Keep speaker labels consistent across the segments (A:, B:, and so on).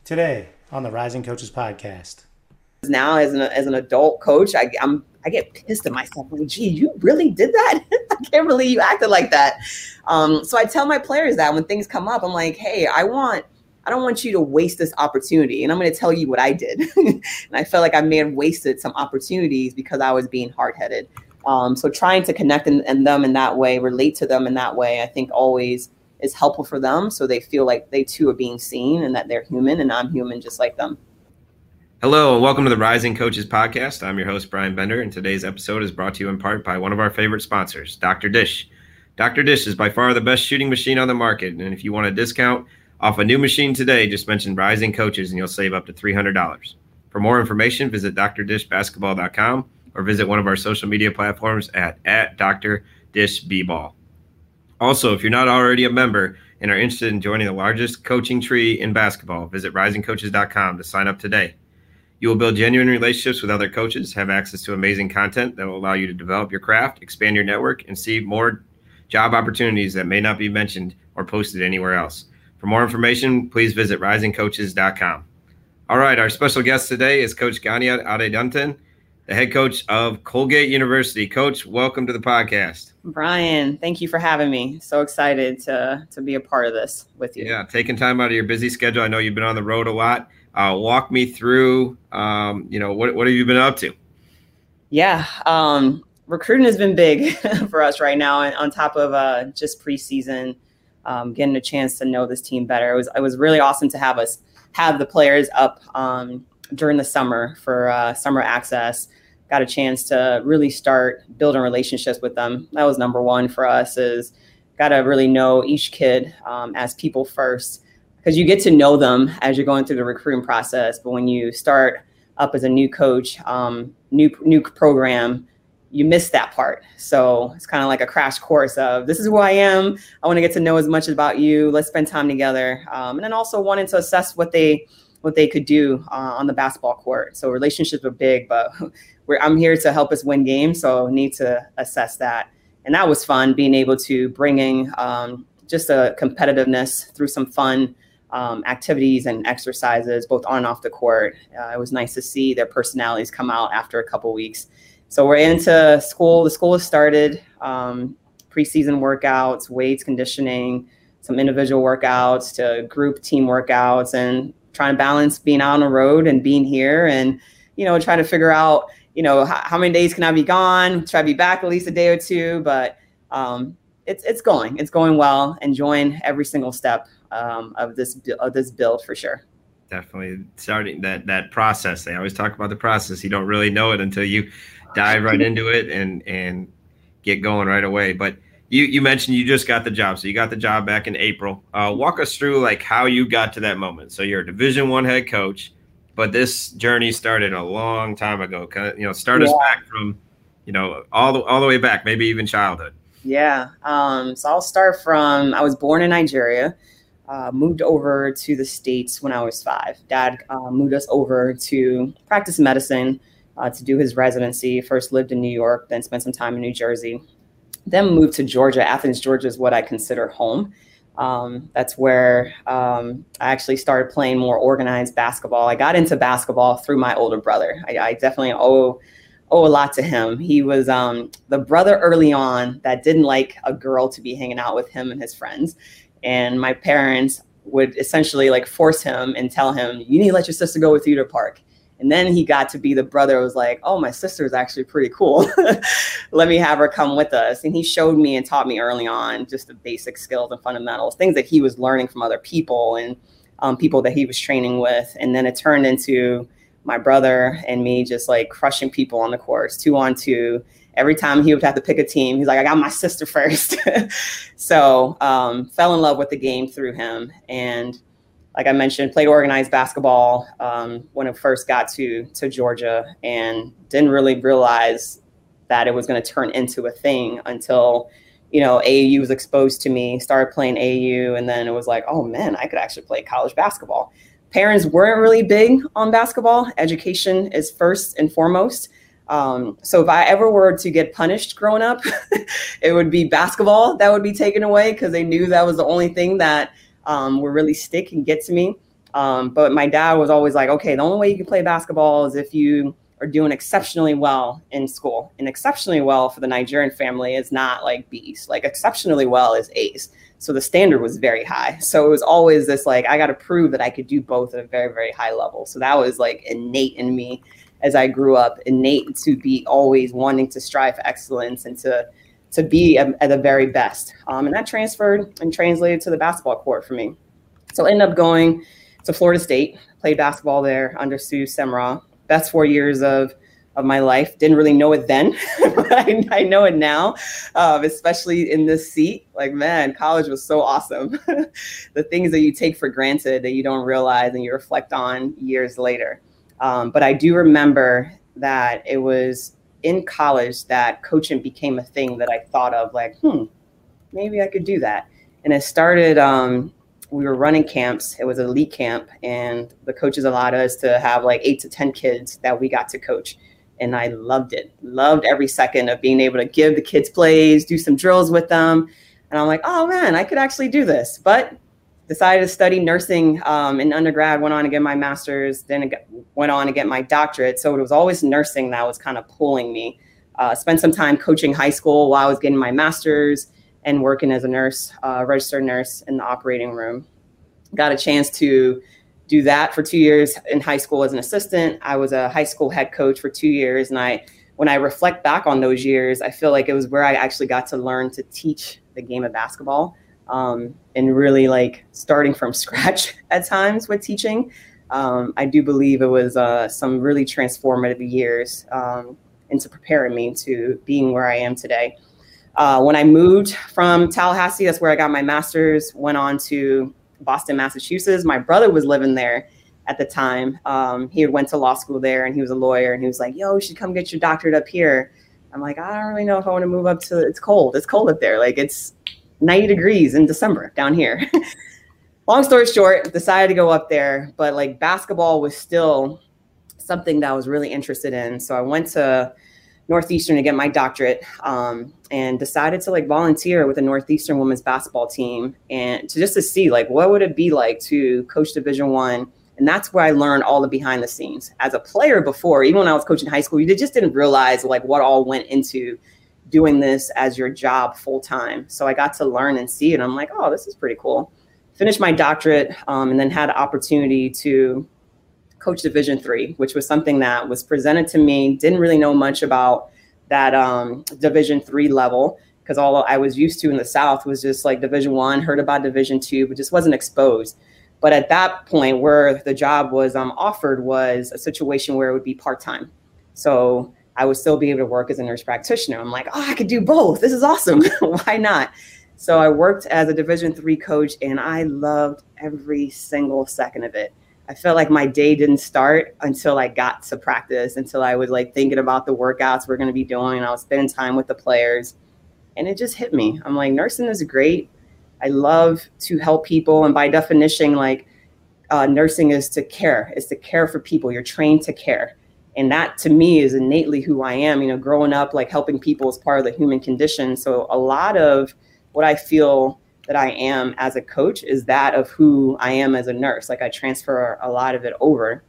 A: Today on the Rising Coaches podcast.
B: Now, as an adult coach, I get pissed at myself. Like, gee, you really did that? I can't believe you acted like that. So I tell my players that when things come up, I'm like, hey, I don't want you to waste this opportunity. And I'm going to tell you what I did. And I felt like I may have wasted some opportunities because I was being hard-headed. So trying to connect and them in that way, relate to them in that way, I think always is helpful for them. So they feel like they too are being seen and that they're human and I'm human just like them.
C: Hello and welcome to the Rising Coaches podcast. I'm your host, Brian Bender, and today's episode is brought to you in part by one of our favorite sponsors, Dr. Dish. Dr. Dish is by far the best shooting machine on the market, and if you want a discount off a new machine today, just mention Rising Coaches and you'll save up to $300. For more information, visit drdishbasketball.com or visit one of our social media platforms at @DrDishBball. Also, if you're not already a member and are interested in joining the largest coaching tree in basketball, visit risingcoaches.com to sign up today. You will build genuine relationships with other coaches, have access to amazing content that will allow you to develop your craft, expand your network, and see more job opportunities that may not be mentioned or posted anywhere else. For more information, please visit risingcoaches.com. All right, our special guest today is Coach Ganiat Adedantan, the head coach of Colgate University. Coach, welcome to the podcast.
B: Brian, thank you for having me. So excited to be a part of this with you.
C: Yeah, taking time out of your busy schedule. I know you've been on the road a lot. Walk me through, what have you been up to?
B: Yeah, recruiting has been big for us right now. And on top of just preseason, getting a chance to know this team better. It was really awesome to have the players up during the summer for summer access. Got a chance to really start building relationships with them. That was number one for us, is got to really know each kid as people first. Because you get to know them as you're going through the recruiting process. But when you start up as a new coach, new program, you miss that part. So it's kind of like a crash course of this is who I am. I want to get to know as much about you. Let's spend time together. And then also wanting to assess what they could do on the basketball court. So relationships are big, but I'm here to help us win games. So need to assess that. And that was fun, being able to bring in just a competitiveness through some fun activities and exercises, both on and off the court. It was nice to see their personalities come out after a couple weeks. So we're into school. The school has started, preseason workouts, weights, conditioning, some individual workouts to group team workouts, and trying to balance being out on the road and being here and, trying to figure out, how many days can I be gone, try to be back at least a day or two. But it's going well, enjoying every single step of this build for sure.
C: Definitely starting that process. They always talk about the process. You don't really know it until you dive right into it and get going right away. But you mentioned you just got the job. So you got the job back in April. Walk us through like how you got to that moment. So you're a Division I head coach, but this journey started a long time ago. Start us back from, all the way back, maybe even childhood.
B: Yeah. So I'll start from, I was born in Nigeria. Moved over to the States when I was 5. Dad moved us over to practice medicine, to do his residency. First lived in New York, then spent some time in New Jersey. Then moved to Georgia. Athens, Georgia is what I consider home. That's where I actually started playing more organized basketball. I got into basketball through my older brother. I definitely owe a lot to him. He was the brother early on that didn't like a girl to be hanging out with him and his friends. And my parents would essentially force him and tell him, you need to let your sister go with you to the park. And then he got to be the brother who was like, oh, my sister is actually pretty cool. Let me have her come with us. And he showed me and taught me early on just the basic skills and fundamentals, things that he was learning from other people and people that he was training with. And then it turned into my brother and me just crushing people on the courts, 2-on-2. Every time he would have to pick a team, he's like, I got my sister first. So fell in love with the game through him. And like I mentioned, played organized basketball when I first got to Georgia, and didn't really realize that it was going to turn into a thing until, AAU was exposed to me, started playing AAU. And then it was like, oh man, I could actually play college basketball. Parents weren't really big on basketball. Education is first and foremost. So if I ever were to get punished growing up, it would be basketball that would be taken away, because they knew that was the only thing that would really stick and get to me. But my dad was always like, okay, the only way you can play basketball is if you are doing exceptionally well in school. And exceptionally well for the Nigerian family is not like B's. Like exceptionally well is A's. So the standard was very high. So it was always this like, I got to prove that I could do both at a very, very high level. So that was like innate in me as I grew up, innate to be always wanting to strive for excellence and to be at the very best. And that transferred and translated to the basketball court for me. So I ended up going to Florida State, played basketball there under Sue Semrau. Best 4 years of my life. Didn't really know it then, but I know it now, especially in this seat. Like, man, college was so awesome. The things that you take for granted that you don't realize and you reflect on years later. But I do remember that it was in college that coaching became a thing that I thought of like, maybe I could do that. And it started, we were running camps. It was an elite camp, and the coaches allowed us to have like 8 to 10 kids that we got to coach. And I loved it. Loved every second of being able to give the kids plays, do some drills with them. And I'm like, oh man, I could actually do this. But decided to study nursing in undergrad, went on to get my master's, then went on to get my doctorate. So it was always nursing that was kind of pulling me. Spent some time coaching high school while I was getting my master's and working as a nurse, registered nurse in the operating room. Got a chance to do that for 2 years in high school as an assistant. I was a high school head coach for 2 years. And when I reflect back on those years, I feel like it was where I actually got to learn to teach the game of basketball, and really like starting from scratch at times with teaching. I do believe it was some really transformative years into preparing me to being where I am today. When I moved from Tallahassee, that's where I got my master's, went on to Boston, Massachusetts. My brother was living there at the time. He went to law school there and he was a lawyer, and he was like, yo, you should come get your doctorate up here. I'm like, I don't really know if I want to move up to, it's cold up there. Like it's 90 degrees in December down here. Long story short, decided to go up there, but like basketball was still something that I was really interested in. So I went to Northeastern to get my doctorate, and decided to like volunteer with the Northeastern women's basketball team and to see like what would it be like to coach Division I. And that's where I learned all the behind the scenes. As a player before, even when I was coaching high school, you just didn't realize like what all went into doing this as your job full time. So I got to learn and see it. I'm like, oh, this is pretty cool. Finished my doctorate, and then had the opportunity to coach Division III, which was something that was presented to me. Didn't really know much about that Division III level, because all I was used to in the South was just like Division I, heard about Division II, but just wasn't exposed. But at that point where the job was offered was a situation where it would be part-time. So I would still be able to work as a nurse practitioner. I'm like, oh, I could do both. This is awesome. Why not? So I worked as a Division III coach, and I loved every single second of it. I felt like my day didn't start until I got to practice, until I was like thinking about the workouts we're going to be doing. I was spending time with the players, and it just hit me. I'm like, nursing is great. I love to help people. And by definition, like nursing is to care. It's to care for people. You're trained to care. And that to me is innately who I am. You know, growing up, like helping people is part of the human condition. So a lot of what I feel that I am as a coach is that of who I am as a nurse. Like I transfer a lot of it over.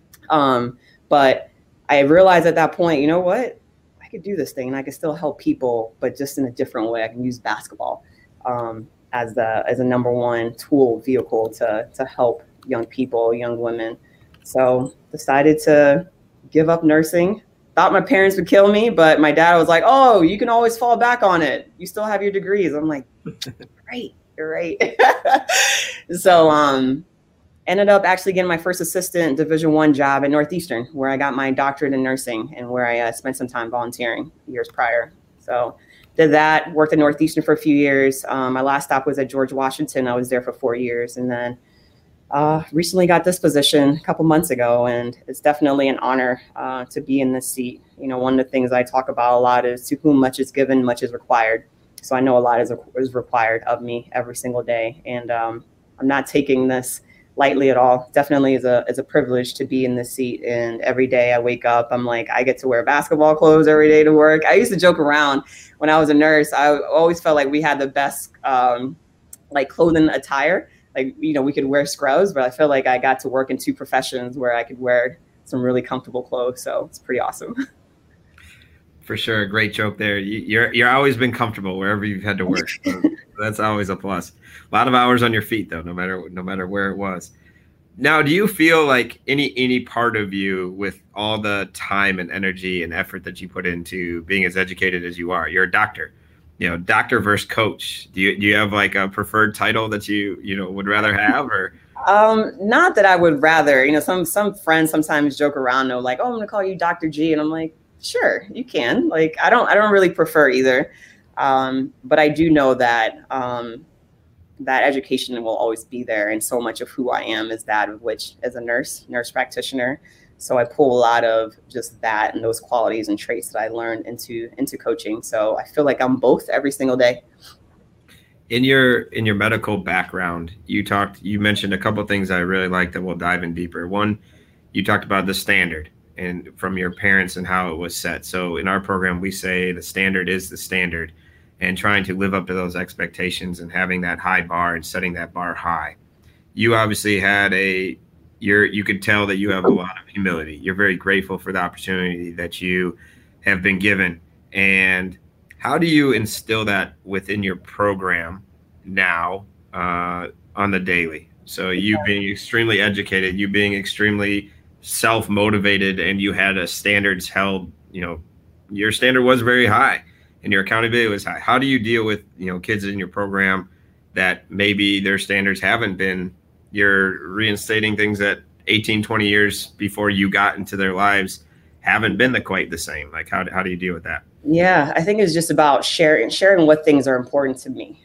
B: But I realized at that point, you know what? I could do this thing and I could still help people, but just in a different way. I can use basketball as a number one tool vehicle to help young people, young women. So decided to give up nursing. Thought my parents would kill me, but my dad was like, oh, you can always fall back on it. You still have your degrees. I'm like, great, you're right. So ended up actually getting my first assistant Division I job at Northeastern, where I got my doctorate in nursing and where I spent some time volunteering years prior. So did that, worked at Northeastern for a few years. My last stop was at George Washington. I was there for 4 years, and then recently got this position a couple months ago, and it's definitely an honor to be in this seat. You know, one of the things I talk about a lot is to whom much is given, much is required. So I know a lot is required of me every single day, and I'm not taking this lightly at all. Definitely is a privilege to be in this seat, and every day I wake up, I'm like, I get to wear basketball clothes every day to work. I used to joke around when I was a nurse. I always felt like we had the best like clothing attire. Like, we could wear scrubs, but I feel like I got to work in two professions where I could wear some really comfortable clothes. So it's pretty awesome.
C: For sure. A great joke there. You're always been comfortable wherever you've had to work. So that's always a plus. A lot of hours on your feet though, no matter where it was. Now, do you feel like any part of you, with all the time and energy and effort that you put into being as educated as you are, you're a doctor, doctor versus coach. Do you have like a preferred title that you would rather have, or?
B: Not that I would rather. Some friends sometimes joke around, though, like, "Oh, I'm gonna call you Dr. G," and I'm like, "Sure, you can." Like, I don't really prefer either, but I do know that that education will always be there. And so much of who I am is that of which as a nurse practitioner. So I pull a lot of just that and those qualities and traits that I learned into coaching. So I feel like I'm both every single day.
C: In your medical background, you mentioned a couple of things I really like that we'll dive in deeper. One, you talked about the standard and from your parents and how it was set. So in our program, we say the standard is the standard, and trying to live up to those expectations and having that high bar and setting that bar high. You obviously had you could tell that you have a lot of humility. You're very grateful for the opportunity that you have been given. And how do you instill that within your program now on the daily? So you being extremely educated, you being extremely self-motivated, and you had a standards held, your standard was very high and your accountability was high. How do you deal with, kids in your program that maybe their standards haven't been, you're reinstating things that 18, 20 years before you got into their lives haven't been quite the same? Like, how do you deal with that?
B: Yeah, I think it's just about sharing what things are important to me.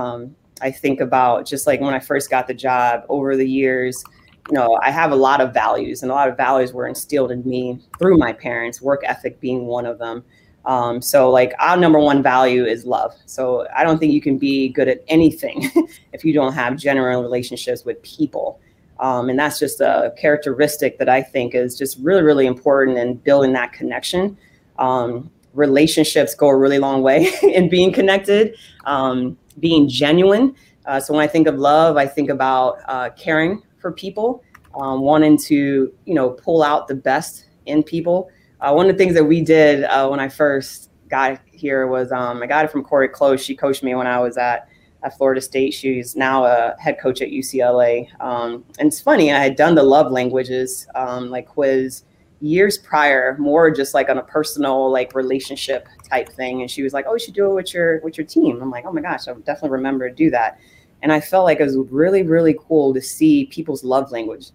B: I think about just like when I first got the job over the years, I have a lot of values, and a lot of values were instilled in me through my parents, work ethic being one of them. So like our number one value is love. So I don't think you can be good at anything if you don't have genuine relationships with people. And that's just a characteristic that I think is just really, really important in building that connection. Relationships go a really long way in being connected, being genuine. So when I think of love, I think about caring for people, wanting to, pull out the best in people. One of the things that we did when I first got here was I got it from Corey Close. She coached me when I was at Florida State. She's now a head coach at UCLA. And it's funny, I had done the love languages quiz years prior, more just like on a personal relationship type thing. And she was like, "Oh, you should do it with your team." I'm like, "Oh my gosh, I would definitely remember to do that." And I felt like it was really, really cool to see people's love languages,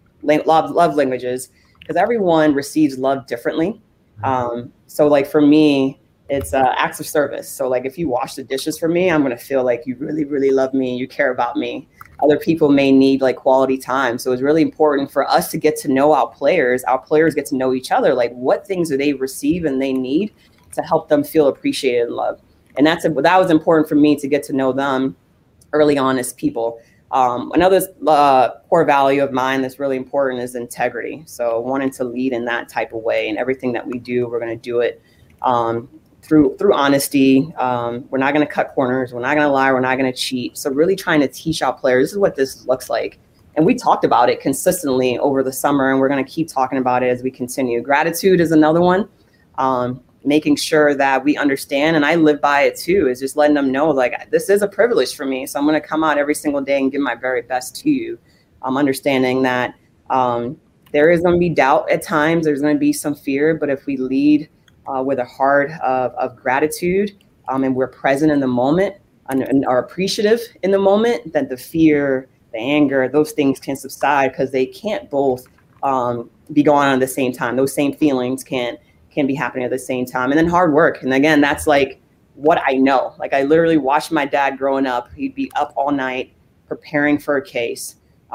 B: because everyone receives love differently. So like for me, it's acts of service. So like if you wash the dishes for me, I'm going to feel like you really, really love me. You care about me. Other people may need quality time. So it's really important for us to get to know our players. Our players get to know each other. Like, what things do they receive and they need to help them feel appreciated and loved? And that was important for me to get to know them early on as people. Another core value of mine that's really important is integrity. So wanting to lead in that type of way, and everything that we do, we're going to do it through honesty. We're not going to cut corners. We're not going to lie. We're not going to cheat. So really trying to teach our players, this is what this looks like. And we talked about it consistently over the summer, and we're going to keep talking about it as we continue. Gratitude is another one. Making sure that we understand, and I live by it too, is just letting them know, this is a privilege for me. So I'm going to come out every single day and give my very best to you. I'm understanding that there is going to be doubt at times. There's going to be some fear, but if we lead with a heart of gratitude and we're present in the moment and are appreciative in the moment, then the fear, the anger, those things can subside, because they can't both be going on at the same time. Those same feelings can be happening at the same time. And then hard work. And again, that's what I know. I literally watched my dad growing up. He'd be up all night preparing for a case.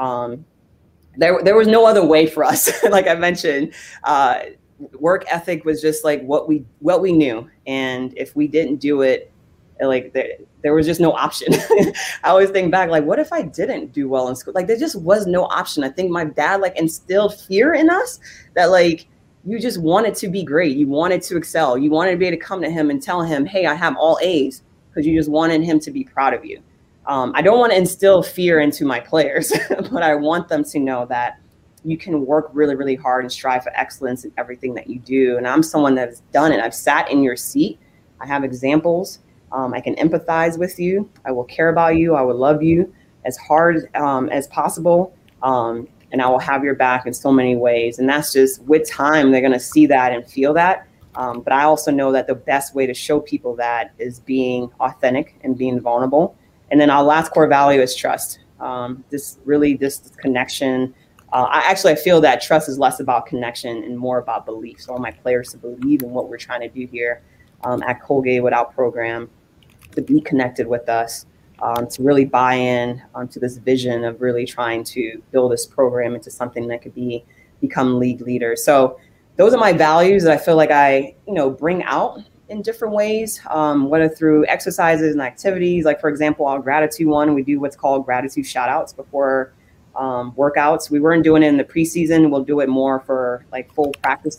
B: There was no other way for us. Like I mentioned, work ethic was just what we knew. And if we didn't do it, there was just no option. I always think back, what if I didn't do well in school? There just was no option. I think my dad instilled fear in us that you just wanted to be great. You wanted to excel. You wanted to be able to come to him and tell him, "Hey, I have all A's," because you just wanted him to be proud of you. I don't want to instill fear into my players, but I want them to know that you can work really, really hard and strive for excellence in everything that you do. And I'm someone that's done it. I've sat in your seat. I have examples. I can empathize with you. I will care about you. I will love you as hard as possible. And I will have your back in so many ways. And that's just, with time, they're going to see that and feel that. But I also know that the best way to show people that is being authentic and being vulnerable. And then our last core value is trust. This connection. I feel that trust is less about connection and more about belief. So I want my players to believe in what we're trying to do here at Colgate with our program, to be connected with us, to really buy in to this vision of really trying to build this program into something that could become league leaders. So those are my values that I feel like I, bring out in different ways, whether through exercises and activities. Like, for example, our gratitude one, we do what's called gratitude shout outs before workouts. We weren't doing it in the preseason. We'll do it more for like full practice,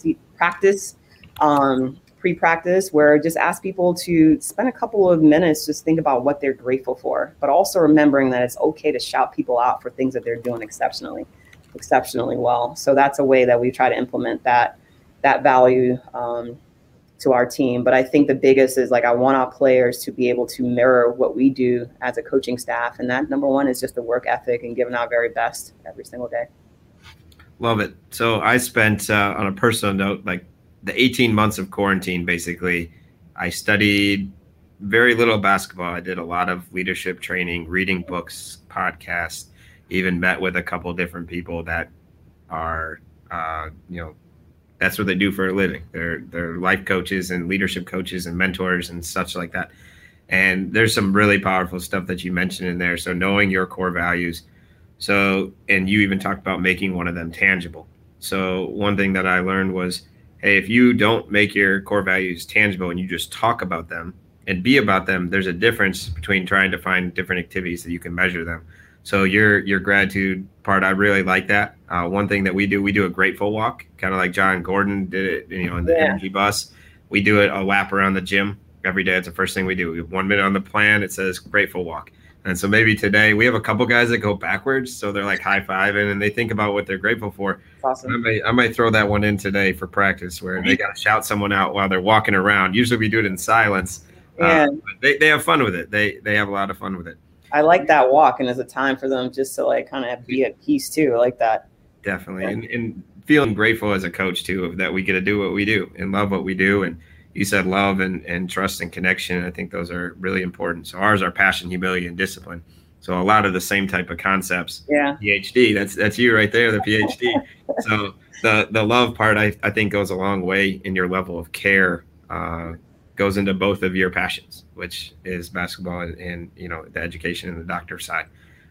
B: pre-practice, where just ask people to spend a couple of minutes, just think about what they're grateful for, but also remembering that it's okay to shout people out for things that they're doing exceptionally well. So that's a way that we try to implement that value to our team. But I think the biggest is, like, I want our players to be able to mirror what we do as a coaching staff. And that, number one, is just the work ethic and giving our very best every single day.
C: Love it. So I spent, on a personal note, like the 18 months of quarantine, basically, I studied very little basketball. I did a lot of leadership training, reading books, podcasts, even met with a couple of different people that are, that's what they do for a living. They're life coaches and leadership coaches and mentors and such like that. And there's some really powerful stuff that you mentioned in there. So knowing your core values. So, and you even talked about making one of them tangible. So one thing that I learned was, hey, if you don't make your core values tangible and you just talk about them and be about them, there's a difference between trying to find different activities that you can measure them. So your gratitude part, I really like that. One thing that we do a grateful walk, kind of like John Gordon did it, in the energy bus. We do it a lap around the gym every day. It's the first thing we do. We have 1 minute on the plan. It says grateful walk. And so maybe today we have a couple guys that go backwards. So they're like high-fiving and they think about what they're grateful for.
B: Awesome.
C: I might throw that one in today for practice, where they got to shout someone out while they're walking around. Usually we do it in silence. But they have fun with it. They have a lot of fun with it.
B: I like that walk, and it's a time for them just to like kind of be at peace too. I like that.
C: Definitely. And feeling grateful as a coach too, that we get to do what we do and love what we do. And you said love and trust and connection. I think those are really important. So ours are passion, humility, and discipline. So a lot of the same type of concepts.
B: Yeah.
C: PhD, that's you right there, the PhD. So the love part, I think, goes a long way in your level of care, goes into both of your passions, which is basketball and the education and the doctor side.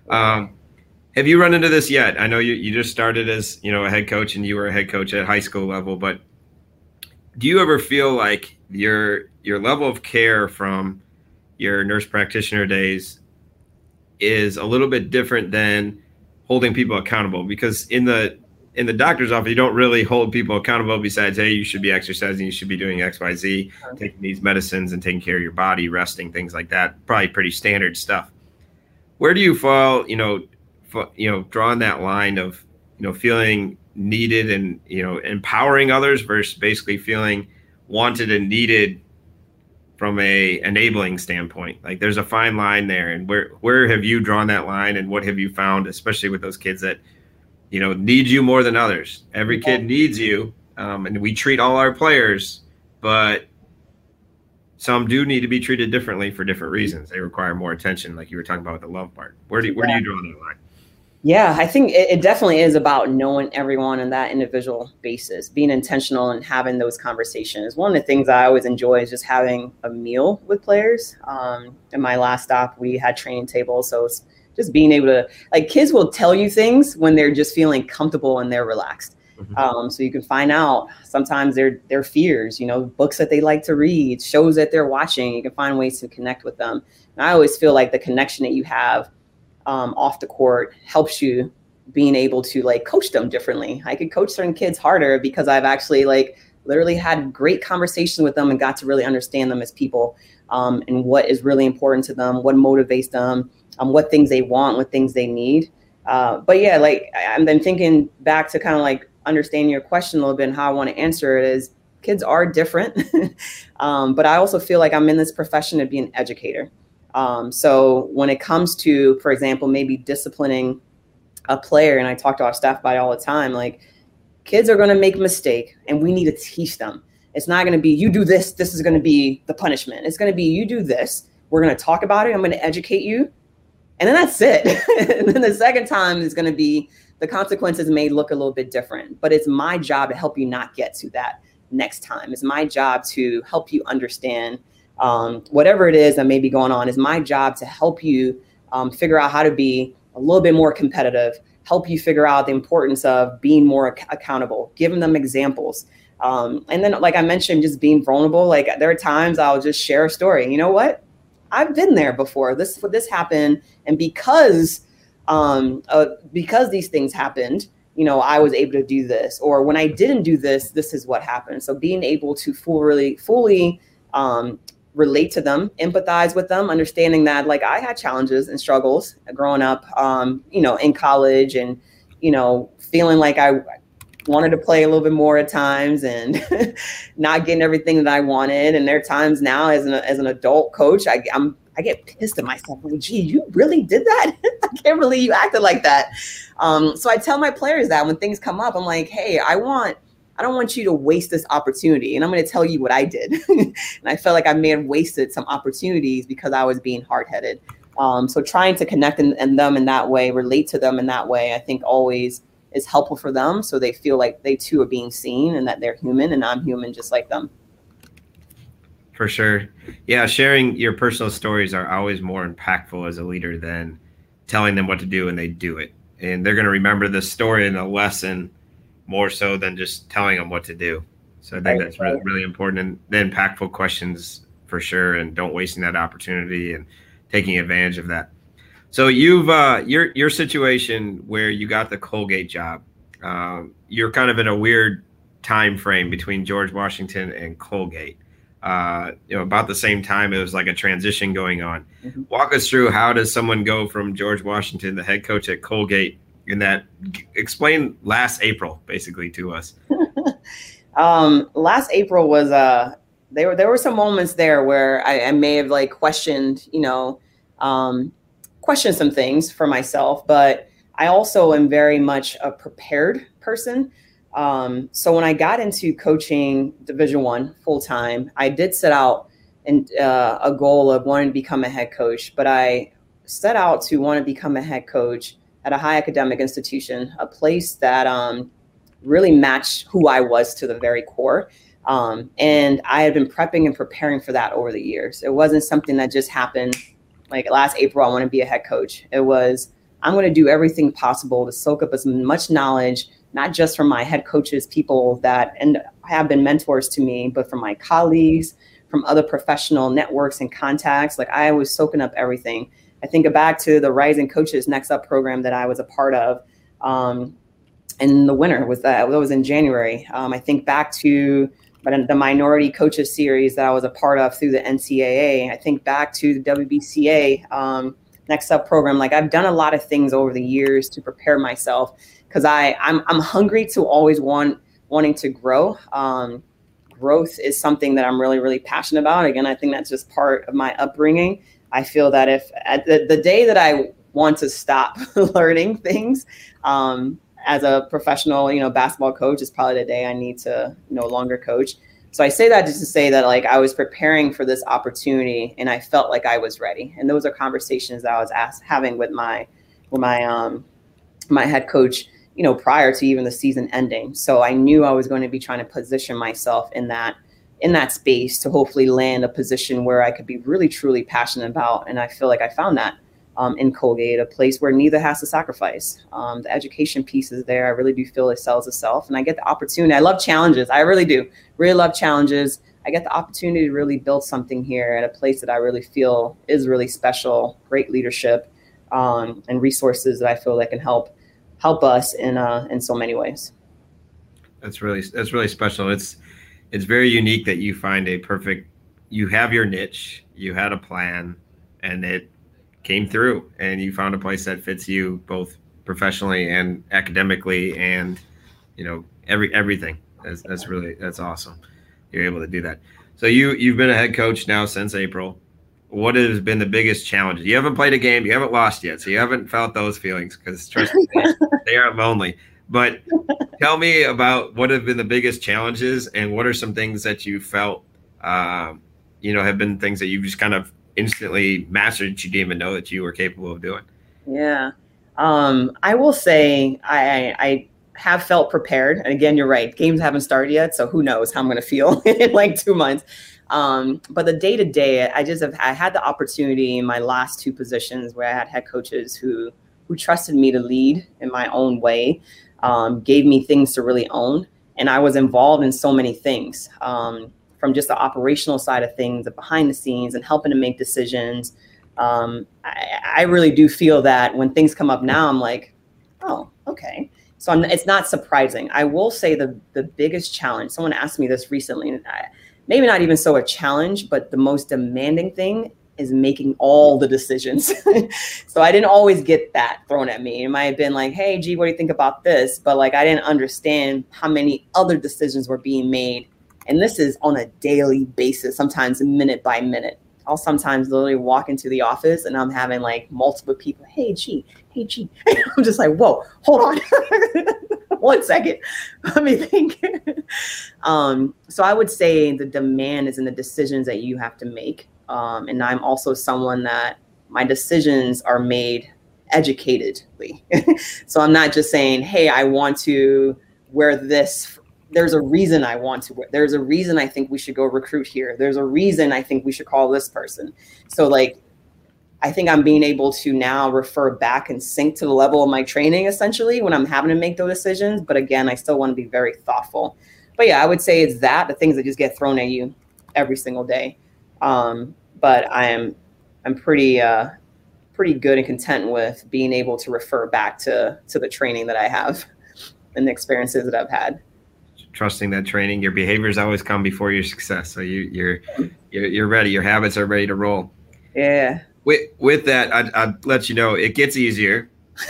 C: Have you run into this yet? I know you just started as a head coach, and you were a head coach at high school level, but do you ever feel like your level of care from your nurse practitioner days is a little bit different than holding people accountable? Because in the doctor's office, you don't really hold people accountable besides, hey, you should be exercising, you should be doing X, Y, Z, taking these medicines and taking care of your body, resting, things like that. Probably pretty standard stuff. Where do you fall, drawing that line of, feeling needed and, empowering others versus basically feeling wanted and needed from a enabling standpoint? Like, there's a fine line there. And where have you drawn that line, and what have you found, especially with those kids that, need you more than others? Every kid needs you. And we treat all our players, but some do need to be treated differently for different reasons. They require more attention, like you were talking about with the love part. Where do you draw that line?
B: Yeah, I think it definitely is about knowing everyone on that individual basis, being intentional and having those conversations. One of the things I always enjoy is just having a meal with players. In my last stop, we had training tables. So it's just being able to, like, kids will tell you things when they're just feeling comfortable and they're relaxed. Mm-hmm. So you can find out sometimes their fears, books that they like to read, shows that they're watching. You can find ways to connect with them. And I always feel like the connection that you have off the court helps you being able to coach them differently. I could coach certain kids harder because I've actually literally had great conversations with them and got to really understand them as people, and what is really important to them, what motivates them, what things they want, what things they need. But yeah, like I've been thinking back to kind of like understanding your question a little bit and how I want to answer it is kids are different. But I also feel like I'm in this profession to be an educator. So when it comes to, for example, maybe disciplining a player, and I talk to our staff about it all the time, like kids are going to make a mistake and we need to teach them. It's not going to be, you do this, this is going to be the punishment. It's going to be, you do this, we're going to talk about it, I'm going to educate you. And then that's it. And then the second time is going to be, the consequences may look a little bit different, but it's my job to help you not get to that next time. It's my job to help you understand whatever it is that may be going on. It's my job to help you figure out how to be a little bit more competitive, help you figure out the importance of being more accountable, giving them examples. And then, like I mentioned, just being vulnerable. Like there are times I'll just share a story. You know what? I've been there before. This happened. And because these things happened, you know, I was able to do this, or when I didn't do this, this is what happened. So being able to fully relate to them, empathize with them, understanding that like I had challenges and struggles growing up, you know, in college, and, you know, feeling like I wanted to play a little bit more at times and not getting everything that I wanted. And there are times now as an adult coach, I get pissed at myself. Like, gee, you really did that? I can't believe you acted like that. So I tell my players that when things come up, I'm like, hey, I don't want you to waste this opportunity. And I'm going to tell you what I did. And I felt like I may have wasted some opportunities because I was being hard-headed. So trying to connect and them in that way, relate to them in that way, I think always is helpful for them. So they feel like they too are being seen and that they're human and I'm human just like them.
C: For sure. Yeah. Sharing your personal stories are always more impactful as a leader than telling them what to do and they do it. And they're going to remember the story and the lesson more so than just telling them what to do. So I think that's really, really important. And the impactful questions for sure. And don't wasting that opportunity and taking advantage of that. So you've your situation where you got the Colgate job, you're kind of in a weird time frame between George Washington and Colgate. About the same time, it was like a transition going on. Mm-hmm. Walk us through, how does someone go from George Washington, the head coach at Colgate, explain last April basically to us.
B: Last April was there were some moments there where I may have like questioned some things for myself, but I also am very much a prepared person. So when I got into coaching Division I full time, I did set out a goal of wanting to become a head coach, but I set out to want to become a head coach at a high academic institution, a place that really matched who I was to the very core. And I had been prepping and preparing for that over the years. It wasn't something that just happened like last April, I want to be a head coach. It was, I'm going to do everything possible to soak up as much knowledge, not just from my head coaches, people that have been mentors to me, but from my colleagues, from other professional networks and contacts. Like I was soaking up everything. I think back to the Rising Coaches Next Up program that I was a part of in the winter. That was in January. I think back to the Minority Coaches Series that I was a part of through the NCAA. I think back to the WBCA Next Up program. Like I've done a lot of things over the years to prepare myself because I'm hungry to always wanting to grow. Growth is something that I'm really, really passionate about. Again, I think that's just part of my upbringing. I feel that if at the day that I want to stop learning things as a professional, basketball coach is probably the day I need to no longer coach. So I say that just to say that like I was preparing for this opportunity and I felt like I was ready. And those are conversations that I was having with my head coach, prior to even the season ending. So I knew I was going to be trying to position myself in that space to hopefully land a position where I could be really, truly passionate about. And I feel like I found that in Colgate, a place where neither has to sacrifice. The education piece is there. I really do feel it sells itself. And I get the opportunity. I love challenges. I really do. Really love challenges. I get the opportunity to really build something here at a place that I really feel is really special, great leadership, and resources that I feel that can help us in so many ways.
C: That's really special. it's very unique that you find you have your niche, you had a plan, and it came through, and you found a place that fits you both professionally and academically, and everything. That's awesome. You're able to do that. So you've been a head coach now since April. What has been the biggest challenge? You haven't played a game, you haven't lost yet, so you haven't felt those feelings, because trust me, they aren't lonely. But tell me about what have been the biggest challenges, and what are some things that you felt, have been things that you've just kind of instantly mastered that you didn't even know that you were capable of doing.
B: Yeah. I will say I have felt prepared. And again, you're right. Games haven't started yet. So who knows how I'm going to feel in like 2 months. But the day to day, I had the opportunity in my last 2 positions where I had head coaches who trusted me to lead in my own way, gave me things to really own. And I was involved in so many things, from just the operational side of things, the behind the scenes, and helping to make decisions. I really do feel that when things come up now, I'm like, oh, okay. So it's not surprising. I will say the biggest challenge, someone asked me this recently, and maybe not even so a challenge, but the most demanding thing is making all the decisions. So I didn't always get that thrown at me. It might have been like, hey, G, what do you think about this? But like, I didn't understand how many other decisions were being made. And this is on a daily basis, sometimes minute by minute. I'll sometimes literally walk into the office and I'm having like multiple people, hey, G. I'm just like, whoa, hold on. 1 second. Let me think. So I would say the demand is in the decisions that you have to make. And I'm also someone that my decisions are made educatedly. So I'm not just saying, hey, I want to wear this. There's a reason I want to wear. There's a reason I think we should go recruit here. There's a reason I think we should call this person. So like, I think I'm being able to now refer back and sync to the level of my training, essentially, when I'm having to make those decisions. But again, I still want to be very thoughtful. But yeah, I would say it's the things that just get thrown at you every single day. But I'm pretty good and content with being able to refer back to the training that I have and the experiences that I've had.
C: Trusting that training, your behaviors always come before your success. So you're ready. Your habits are ready to roll.
B: Yeah.
C: With that, I'd let you know it gets easier,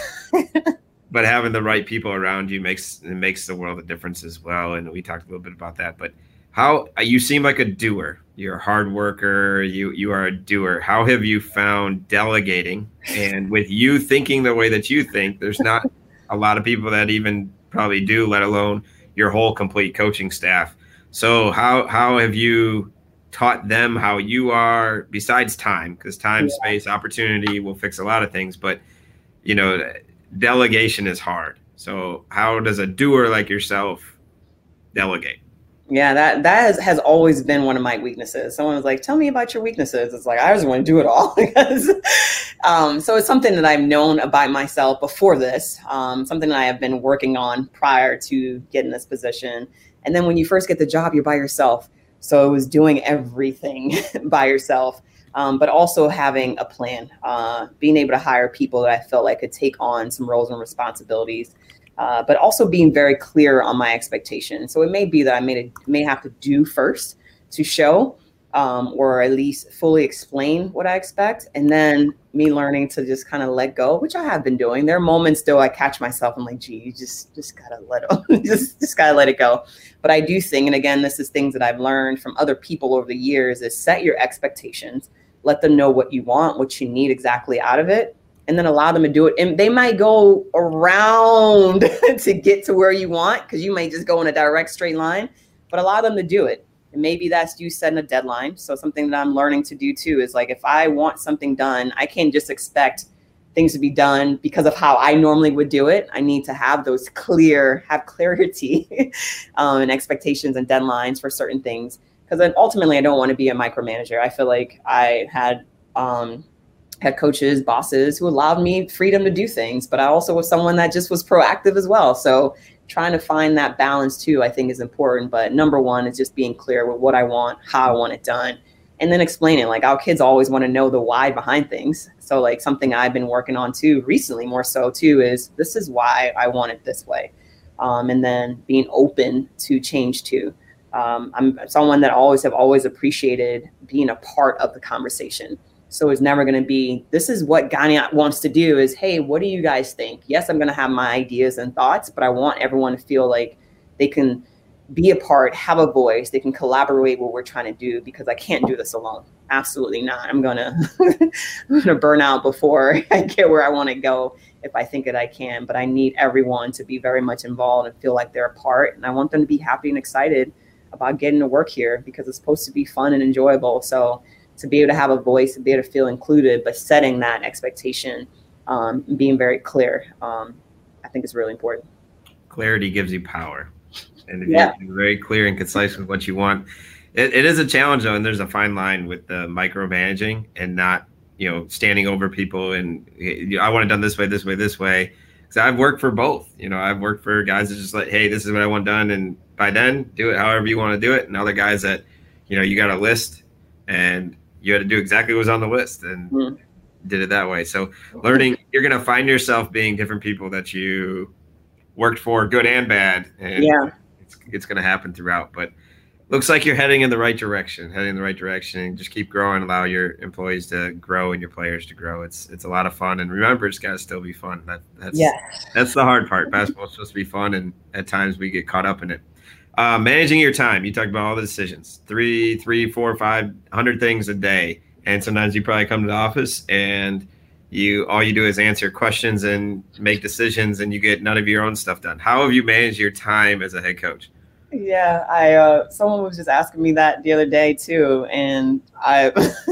C: but having the right people around you makes the world a difference as well. And we talked a little bit about that. But how you seem like a doer. You're a hard worker. You are a doer. How have you found delegating? And with you thinking the way that you think, there's not a lot of people that even probably do, let alone your whole complete coaching staff. So how have you taught them how you are, besides time, because time, space, opportunity will fix a lot of things, but delegation is hard. So how does a doer like yourself delegate?
B: Yeah, that has always been one of my weaknesses. Someone was like, tell me about your weaknesses. It's like, I just want to do it all. So it's something that I've known about myself before this, something that I have been working on prior to getting this position. And then when you first get the job, you're by yourself. So it was doing everything by yourself, but also having a plan, being able to hire people that I felt like could take on some roles and responsibilities. But also being very clear on my expectations. So it may be that I may have to do first to show, or at least fully explain what I expect. And then me learning to just kind of let go, which I have been doing. There are moments still I catch myself. I'm like, gee, you just gotta let it, just gotta let it go. But I do think, and again, this is things that I've learned from other people over the years, is set your expectations, let them know what you want, what you need exactly out of it, and then allow them to do it. And they might go around to get to where you want, because you may just go in a direct straight line, but allow them to do it. And maybe that's you setting a deadline. So something that I'm learning to do too is like, if I want something done, I can't just expect things to be done because of how I normally would do it. I need to have those clarity and expectations and deadlines for certain things. Because then ultimately I don't want to be a micromanager. I feel like I had coaches, bosses who allowed me freedom to do things, but I also was someone that just was proactive as well. So trying to find that balance too, I think is important. But number one is just being clear with what I want, how I want it done, and then explaining. Like, our kids always want to know the why behind things. So like something I've been working on too recently, more so too, is this is why I want it this way. And then being open to change too. I'm someone that always appreciated being a part of the conversation. So it's never going to be, this is what Ganiat wants to do is, hey, what do you guys think? Yes, I'm going to have my ideas and thoughts, but I want everyone to feel like they can be a part, have a voice, they can collaborate what we're trying to do, because I can't do this alone. Absolutely not. I'm going to burn out before I get where I want to go if I think that I can, but I need everyone to be very much involved and feel like they're a part. And I want them to be happy and excited about getting to work here, because it's supposed to be fun and enjoyable. So to be able to have a voice, to be able to feel included, but setting that expectation, being very clear, I think is really important.
C: Clarity gives you power. And if you're very clear and concise with what you want, it is a challenge, though. And there's a fine line with the micromanaging and not, standing over people. And I want it done this way. Because I've worked for both. I've worked for guys that just like, hey, this is what I want done. And by then, do it however you want to do it. And other guys that, you got a list and you had to do exactly what was on the list and did it that way. So learning, you're going to find yourself being different people that you worked for, good and bad. And it's going to happen throughout. But looks like you're heading in the right direction. And just keep growing, allow your employees to grow and your players to grow. It's a lot of fun. And remember, it's got to still be fun. That's the hard part. Basketball is supposed to be fun, and at times we get caught up in it. Managing your time. You talked about all the decisions, 3, 4, 500 things a day. And sometimes you probably come to the office and all you do is answer questions and make decisions, and you get none of your own stuff done. How have you managed your time as a head coach?
B: Yeah, someone was just asking me that the other day too. And I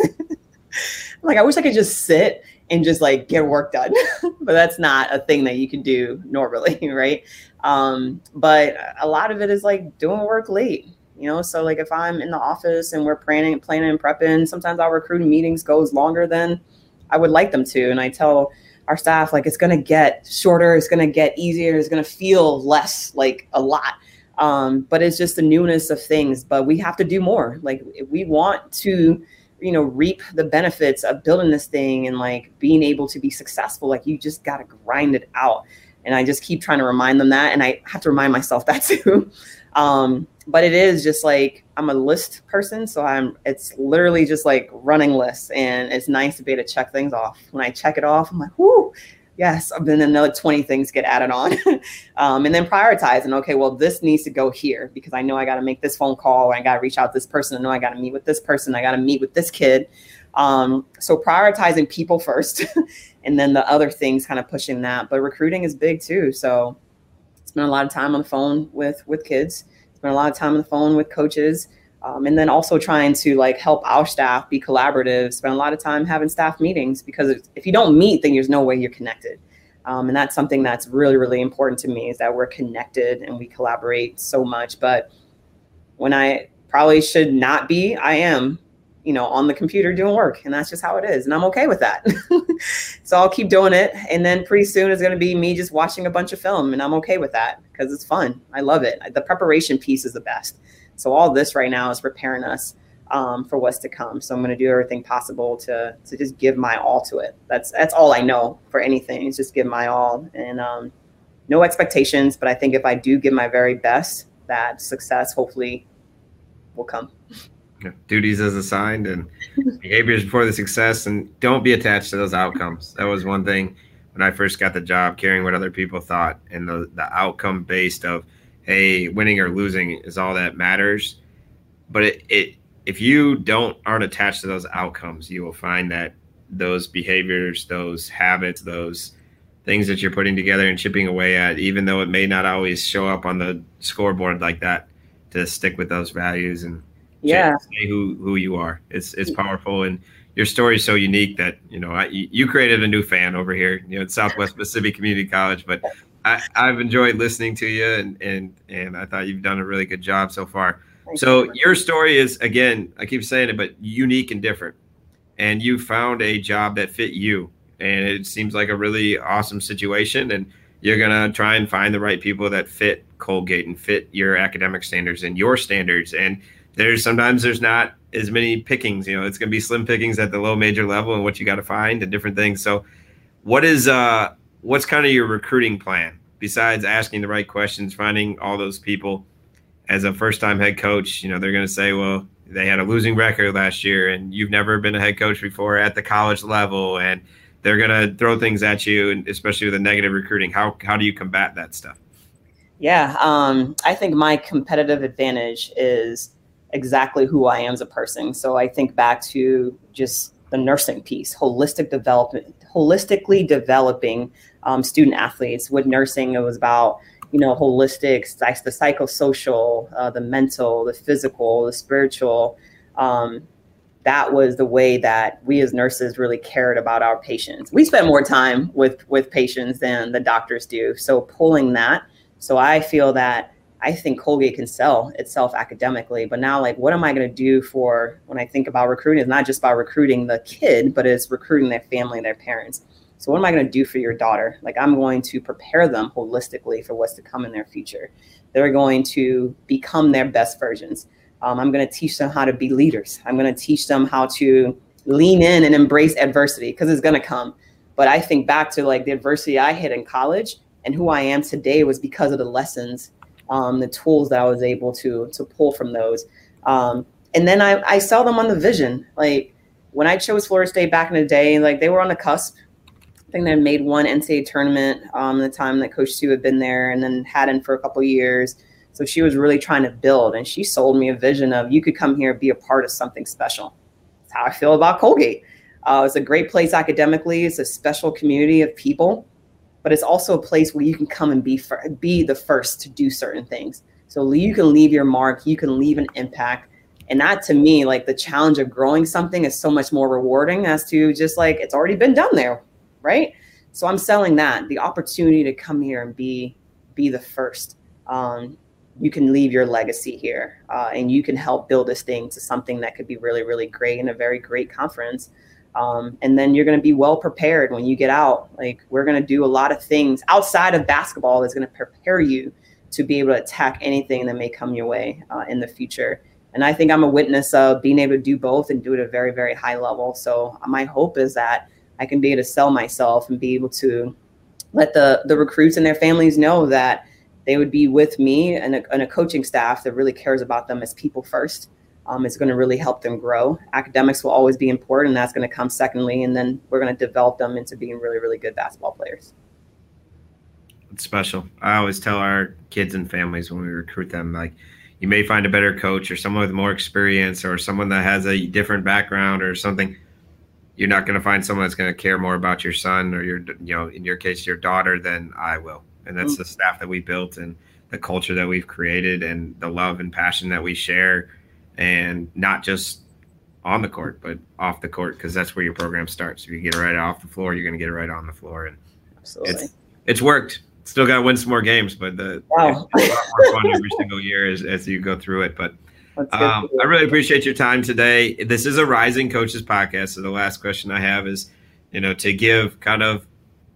B: wish I could just sit and just like get work done, but that's not a thing that you can do normally. Right. But a lot of it is like doing work late, so like if I'm in the office and we're planning and prepping, sometimes our recruiting meetings goes longer than I would like them to. And I tell our staff, like, it's going to get shorter. It's going to get easier. It's going to feel less like a lot. But it's just the newness of things, but we have to do more. Like if we want to, reap the benefits of building this thing and like being able to be successful, like you just got to grind it out. And I just keep trying to remind them that. And I have to remind myself that too. But it is just like, I'm a list person. So it's literally just like running lists, and it's nice to be able to check things off. When I check it off, I'm like, whoo, yes. Then another 20 things get added on. And then prioritizing, okay, well, this needs to go here because I know I got to make this phone call. Or I got to reach out to this person. I know I got to meet with this person. I got to meet with this kid. So prioritizing people first and then the other things kind of pushing that. But recruiting is big too. So spend a lot of time on the phone with kids, spend a lot of time on the phone with coaches. And then also trying to like help our staff be collaborative, spend a lot of time having staff meetings, because if you don't meet, then there's no way you're connected. And that's something that's really, really important to me, is that we're connected and we collaborate so much. But when I probably should not be, I am, on the computer doing work, and that's just how it is. And I'm okay with that. So I'll keep doing it. And then pretty soon it's going to be me just watching a bunch of film, and I'm okay with that because it's fun. I love it. The preparation piece is the best. So all this right now is preparing us for what's to come. So I'm going to do everything possible to just give my all to it. That's all I know for anything, is just give my all, and no expectations. But I think if I do give my very best, that success hopefully will come.
C: Duties as assigned and behaviors before the success, and don't be attached to those outcomes. That was one thing when I first got the job, caring what other people thought, and the outcome based of, hey, winning or losing is all that matters. But if you aren't attached to those outcomes, you will find that those behaviors, those habits, those things that you're putting together and chipping away at, even though it may not always show up on the scoreboard like that, to stick with those values and say who you are. It's powerful, and your story is so unique that you created a new fan over here, at Southwest Pacific Community College. But I've enjoyed listening to you, and I thought you've done a really good job so far. So your story is, again, I keep saying it, but unique and different. And you found a job that fit you, and it seems like a really awesome situation. And you're going to try and find the right people that fit Colgate and fit your academic standards and your standards. And sometimes there's not as many pickings, it's going to be slim pickings at the low major level and what you got to find and different things. So what's kind of your recruiting plan besides asking the right questions, finding all those people? as a first-time head coach, they're going to say, well, they had a losing record last year and you've never been a head coach before at the college level, and they're going to throw things at you, and especially with the negative recruiting. How do you combat that stuff?
B: Yeah, I think my competitive advantage is exactly who I am as a person. So I think back to just the nursing piece, holistically developing student athletes. With nursing, it was about holistic, the psychosocial, the mental, the physical, the spiritual. That was the way that we as nurses really cared about our patients. We spend more time with patients than the doctors do. So pulling that. So I feel that I think Colgate can sell itself academically, but now what am I going to do for when I think about recruiting? It's not just about recruiting the kid, but it's recruiting their family, their parents. So what am I going to do for your daughter? I'm going to prepare them holistically for what's to come in their future. They're going to become their best versions. I'm going to teach them how to be leaders. I'm going to teach them how to lean in and embrace adversity, because it's going to come. But I think back to the adversity I hit in college, and who I am today was because of the lessons, the tools that I was able to pull from those. And then I sell them on the vision. When I chose Florida State back in the day, they were on the cusp. I think they made one NCAA tournament the time that Coach Sue had been there, and then hadn't for a couple of years. So she was really trying to build, and she sold me a vision of you could come here and be a part of something special. That's how I feel about Colgate. It's a great place academically. It's a special community of people, but it's also a place where you can come and be the first to do certain things. So you can leave your mark, you can leave an impact. And that, to me, the challenge of growing something is so much more rewarding as to just it's already been done there, right? So I'm selling that, the opportunity to come here and be the first. You can leave your legacy here, and you can help build this thing to something that could be really, really great and a very great conference. And then you're going to be well prepared when you get out. We're going to do a lot of things outside of basketball that's going to prepare you to be able to attack anything that may come your way in the future. And I think I'm a witness of being able to do both and do it at a very, very high level. So my hope is that I can be able to sell myself and be able to let the recruits and their families know that they would be with me and a coaching staff that really cares about them as people first. It's going to really help them grow. Academics will always be important, and that's going to come secondly. And then we're going to develop them into being really, really good basketball players.
C: It's special. I always tell our kids and families when we recruit them, you may find a better coach or someone with more experience or someone that has a different background or something. You're not going to find someone that's going to care more about your son or in your case, your daughter than I will. And that's the staff that we built and the culture that we've created and the love and passion that we share, and not just on the court, but off the court, because that's where your program starts. If you get it right off the floor, you're going to get it right on the floor. And
B: absolutely,
C: it's worked. Still got to win some more games, but it's a lot more fun every single year as you go through it. But I really appreciate your time today. This is a Rising Coaches podcast. So the last question I have is, to give kind of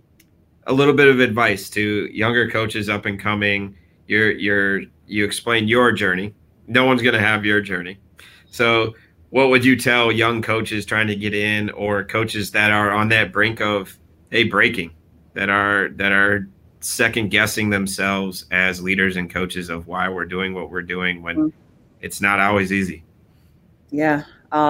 C: a little bit of advice to younger coaches up and coming. You explained your journey. No one's going to have your journey. So what would you tell young coaches trying to get in, or coaches that are on that brink of breaking, that are second guessing themselves as leaders and coaches of why we're doing what we're doing when it's not always easy?
B: Yeah.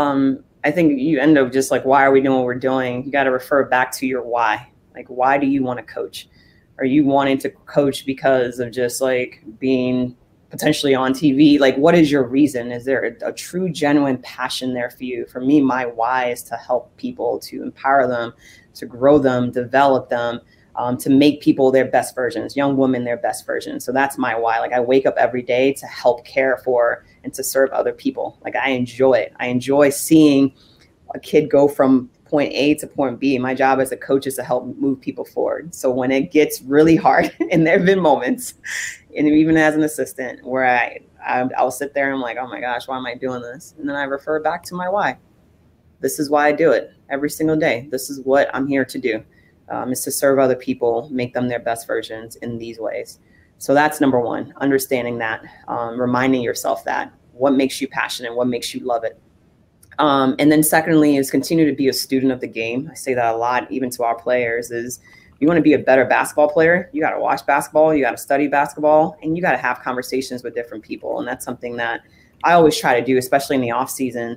B: I think you end up just why are we doing what we're doing? You got to refer back to your why. Why do you want to coach? Are you wanting to coach because of just being potentially on TV? What is your reason? Is there a true, genuine passion there for you? For me, my why is to help people, to empower them, to grow them, develop them, to make people their best versions, young women their best versions. So that's my why. I wake up every day to help care for and to serve other people. I enjoy it. I enjoy seeing a kid go from point A to point B. My job as a coach is to help move people forward. So when it gets really hard, and there have been moments, and even as an assistant, where I'll sit there and I'm oh my gosh, why am I doing this? And then I refer back to my why. This is why I do it every single day. This is what I'm here to do. Is to serve other people, make them their best versions in these ways. So that's number one, understanding that, reminding yourself that what makes you passionate, what makes you love it. And then secondly is continue to be a student of the game. I say that a lot, even to our players, is you want to be a better basketball player, you got to watch basketball, you got to study basketball, and you got to have conversations with different people. And that's something that I always try to do, especially in the off season.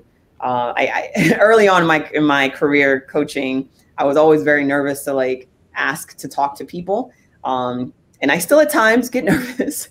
B: I early on in my career coaching, I was always very nervous to like ask to talk to people. And I still at times get nervous,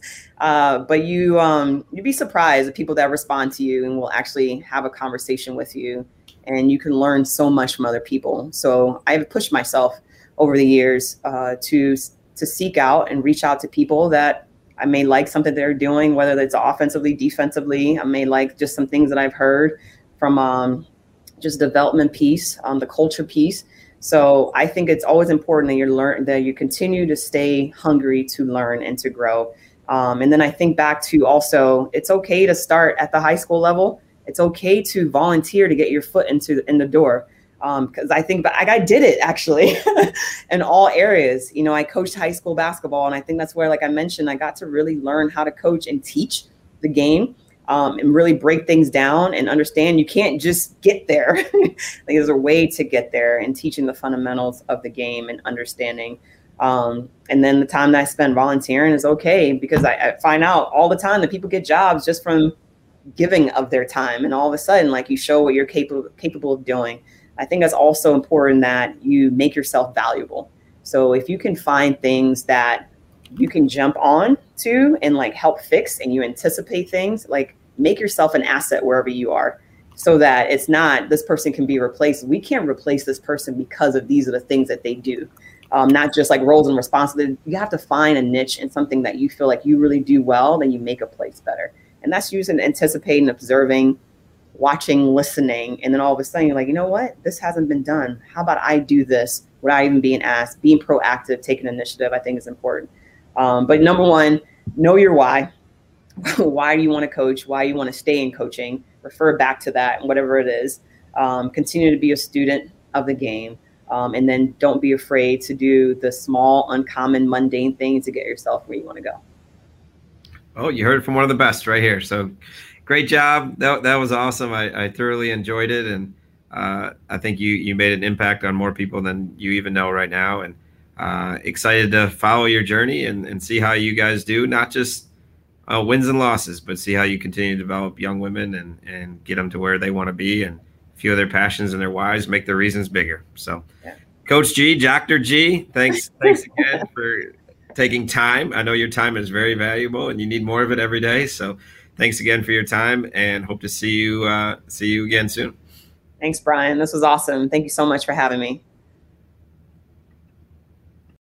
B: but you'd be surprised at people that respond to you and will actually have a conversation with you, and you can learn so much from other people. So I've pushed myself over the years to seek out and reach out to people that I may like something they're doing, whether it's offensively, defensively. I may like just some things that I've heard from just development piece, the culture piece. So I think it's always important that you continue to stay hungry to learn and to grow. And then I think back to also, it's okay to start at the high school level. It's okay to volunteer to get your foot in the door. Because I think I did it actually in all areas. You know, I coached high school basketball, and I think that's where, like I mentioned, I got to really learn how to coach and teach the game, and really break things down and understand you can't just get there. Like, there's a way to get there, and teaching the fundamentals of the game and understanding. And then the time that I spend volunteering is okay, because I find out all the time that people get jobs just from giving of their time, and all of a sudden, like, you show what you're capable of doing. I think it's also important that you make yourself valuable. So if you can find things that you can jump on to and like help fix, and you anticipate things, like, make yourself an asset wherever you are, so that it's not this person can be replaced. We can't replace this person because of these are the things that they do. Not just like roles and responsibilities. You have to find a niche in something that you feel like you really do well, then you make a place better. And that's using anticipating, observing, watching, listening, and then all of a sudden you're like, you know what? This hasn't been done. How about I do this without even being asked? Being proactive, taking initiative, I think is important. But number one, know your why. Why do you want to coach? Why you want to stay in coaching? Refer back to that, and whatever it is. Continue to be a student of the game. And then don't be afraid to do the small, uncommon, mundane things to get yourself where you want to go.
C: Oh, you heard it from one of the best right here. So great job. That was awesome. I thoroughly enjoyed it. And I think you made an impact on more people than you even know right now. And excited to follow your journey and see how you guys do, not just wins and losses, but see how you continue to develop young women and get them to where they want to be, and feel their passions and their whys, make their reasons bigger. So yeah. Coach G, Dr. G, thanks again for taking time. I know your time is very valuable and you need more of it every day. So thanks again for your time, and hope to see you again soon.
B: Thanks, Brian. This was awesome. Thank you so much for having me.